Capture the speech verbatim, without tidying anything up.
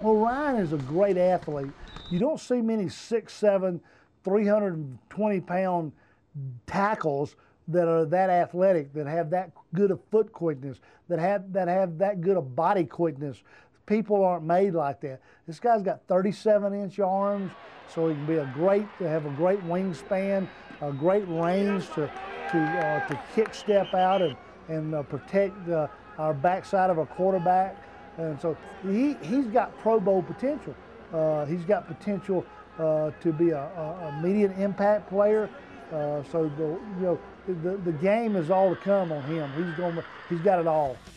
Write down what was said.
Well, Ryan is a great athlete. You don't see many six seven, three hundred twenty pound tackles that are that athletic, that have that good of foot quickness, that have that have that good of body quickness. People aren't made like that. This guy's got thirty-seven inch arms, so he can be a great, to have a great wingspan, a great range to to uh, to kick step out and and uh, protect uh, our backside of our quarterback. And so he he's got Pro Bowl potential. Uh, he's got potential uh, to be a, a immediate impact player. Uh, so the you know the the game is all to come on him. He's going he's got it all.